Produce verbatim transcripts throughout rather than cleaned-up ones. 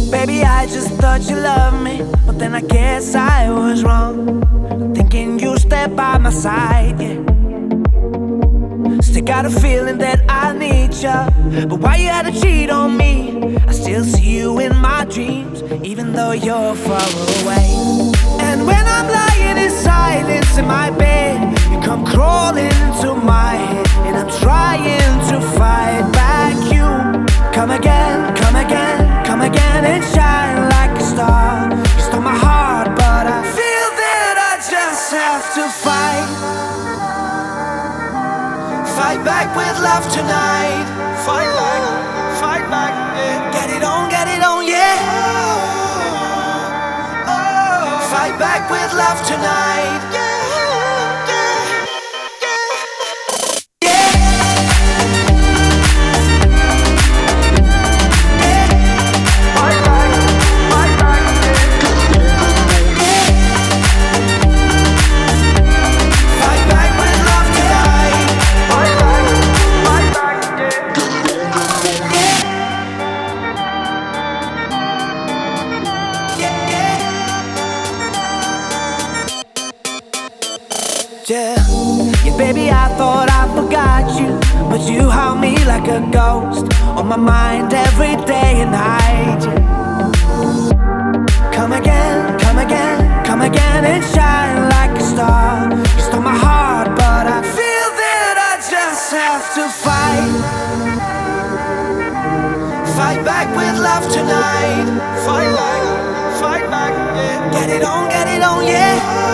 Baby, I just thought you loved me, but then I guess I was wrong, thinking you step by my side, yeah. Still got a feeling that I need ya, but why you had to cheat on me? I still see you in my dreams, even though you're far away. And when I'm lying in silence in my bed, you come crawling into my head, and I'm trying to fight back you. Come again, come again, come again and shine like a star. You stole my heart, but I feel that I just have to fight. Fight back with love tonight. Fight back, fight back, yeah. Get it on, get it on, yeah. Oh, oh. Fight back with love tonight, yeah. Yeah, yeah, baby, I thought I forgot you, but you haunt me like a ghost on my mind every day and night, yeah. Come again, come again, come again and shine like a star. You stole my heart, but I feel that I just have to fight. Fight back with love tonight. Fight back, fight back, yeah. Get it on, get it on, yeah.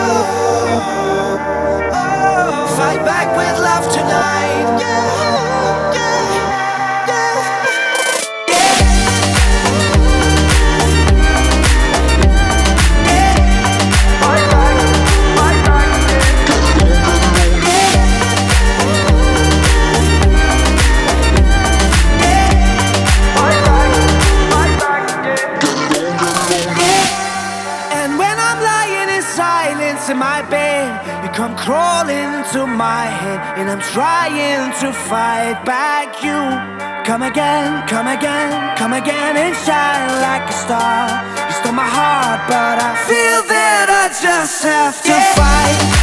Fight back with love tonight, yeah, yeah, yeah, yeah. Fight back, fight back, yeah. Fight back, fight back, yeah. And when I'm lying in silence in my bed, you come crawling into my head, and I'm trying to fight back you. Come again, come again, come again and shine like a star. You stole my heart, but I feel that I just have to yeah. fight.